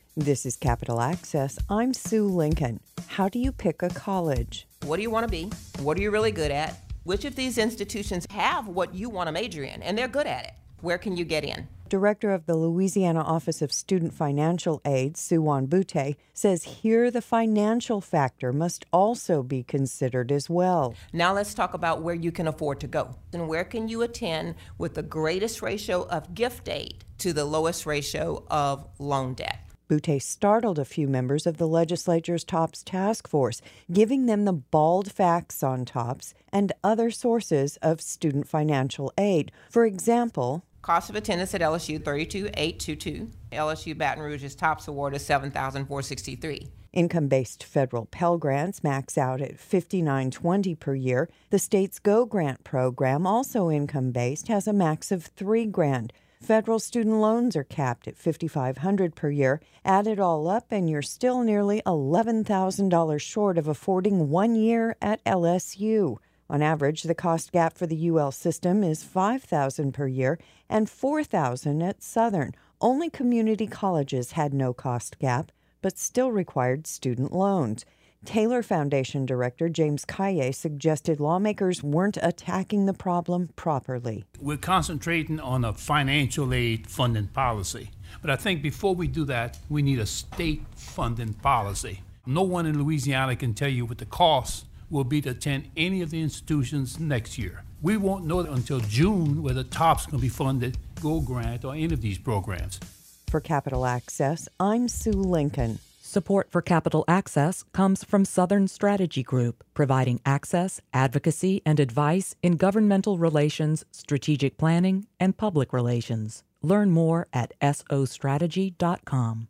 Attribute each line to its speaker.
Speaker 1: This is Capital Access. I'm Sue Lincoln. How do you pick a college?
Speaker 2: What do you want to be? What are you really good at? Which of these institutions have what you want to major in, and they're good at it? Where can you get in?
Speaker 1: Director of the Louisiana Office of Student Financial Aid, Suwan Boutte, says here the financial factor must also be considered as well.
Speaker 2: Now let's talk about where you can afford to go. And where can you attend with the greatest ratio of gift aid to the lowest ratio of loan debt?
Speaker 1: Boutte startled a few members of the legislature's TOPS task force, giving them the bald facts on TOPS and other sources of student financial aid. For example,
Speaker 2: cost of attendance at LSU, $32,822. LSU Baton Rouge's TOPS award is $7,463.
Speaker 1: Income-based federal Pell Grants max out at $59.20 per year. The state's Go Grant program, also income-based, has a max of $3,000. Federal student loans are capped at $5,500 per year. Add it all up, and you're still nearly $11,000 short of affording 1 year at LSU. On average, the cost gap for the UL system is $5,000 per year and $4,000 at Southern. Only community colleges had no cost gap, but still required student loans. Taylor Foundation Director James Kaye suggested lawmakers weren't attacking the problem properly.
Speaker 3: We're concentrating on a financial aid funding policy. But I think before we do that, we need a state funding policy. No one in Louisiana can tell you what the cost will be to attend any of the institutions next year. We won't know until June whether TOPS can be funded, Go Grant, or any of these programs.
Speaker 1: For Capital Access, I'm Sue Lincoln.
Speaker 4: Support for Capital Access comes from Southern Strategy Group, providing access, advocacy, and advice in governmental relations, strategic planning, and public relations. Learn more at sostrategy.com.